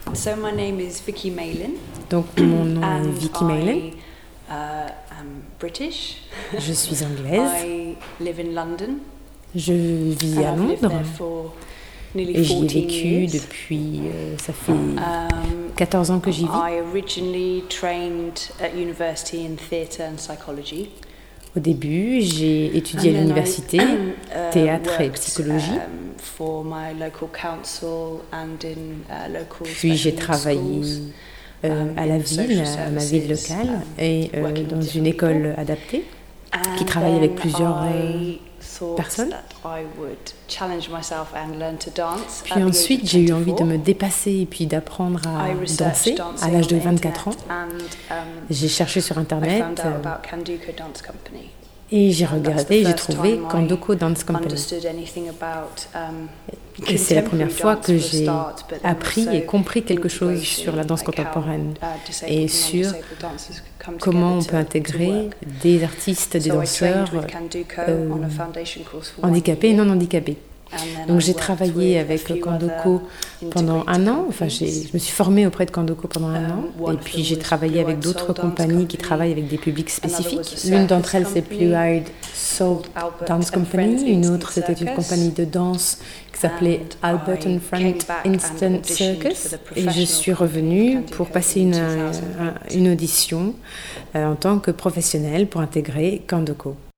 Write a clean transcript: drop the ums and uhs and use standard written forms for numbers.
So my name is Vicky Malin. Donc mon nom est and Vicky Malin. I am British. Je suis anglaise. I live in London. Je vis à and I've lived Londres there for nearly et j'y ai 14 vécu years. depuis, ça fait 14 ans que j'y vis. I originally trained at university in theatre and psychology. Au début, j'ai étudié à l'université, théâtre et psychologie. For my local council and in local Puis j'ai special needs travaillé schools, à la in ville, social à ma ville services, locale, et working with dans une different école people. adaptée, And qui travaille avec then plusieurs I thought personnes. that I would challenge myself and learn to dance Puis at the age ensuite, of j'ai eu envie de 24. me dépasser et puis d'apprendre à I danser researched dancing à l'âge de on the 24 ans. internet and, J'ai cherché sur I Internet found out about Kanduko Dance Company. et j'ai And that's regardé the et j'ai first trouvé time I Kandoko Dance Company. understood anything about, Et c'est la première fois contemporary que dance for a j'ai start, but then appris also et compris quelque chose integration, sur la danse like how, contemporaine disabled et and sur non-disabled dancers come comment on together peut to intégrer work. des artistes, des So I danseurs trained with Kanduko on a foundation course for 1 handicapés et year. non handicapés. And then Donc I j'ai worked travaillé with a avec few Kandoko other pendant un an, enfin integrated je me suis formée auprès de Kandoko pendant un an, one et of puis them j'ai was travaillé Blue avec Eyed d'autres Soul Dance compagnies qui Company. travaillent avec des publics Another spécifiques. was a L'une d'entre circus elles c'est company Blue Eyed Soul Albert Dance and Friends Company, une Instant autre c'était une Circus. compagnie de danse qui s'appelait And Albert I and Friends came back and Instant auditioned Circus, for the et je professional suis company revenue Kanduko pour passer in 2008. une audition en tant que professionnelle pour intégrer Kandoko.